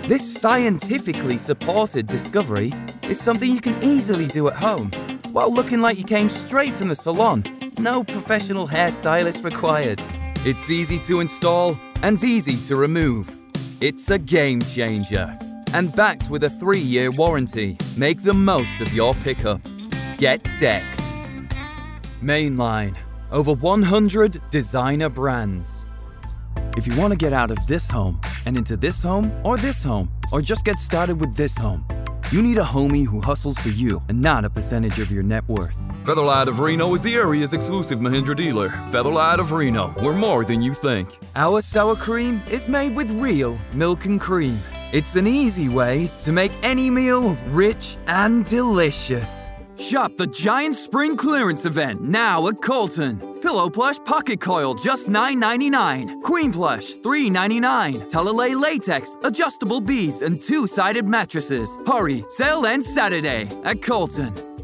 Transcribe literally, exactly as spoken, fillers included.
This scientifically supported discovery is something you can easily do at home while looking like you came straight from the salon. No professional hairstylist required. It's easy to install and easy to remove. It's a game changer. And backed with a three-year warranty. Make the most of your pickup. Get decked. Mainline. Over one hundred designer brands. If you want to get out of this home and into this home or this home, or just get started with this home, you need a homie who hustles for you and not a percentage of your net worth. Featherlad of Reno is the area's exclusive Mahindra dealer. Featherlad of Reno, we're more than you think. Our sour cream is made with real milk and cream. It's an easy way to make any meal rich and delicious. Shop the giant spring clearance event now at Colton. Pillow plush pocket coil just nine ninety-nine. Queen plush three ninety-nine. Telalay latex, adjustable bees, and two-sided mattresses. Hurry, sale ends Saturday at Colton.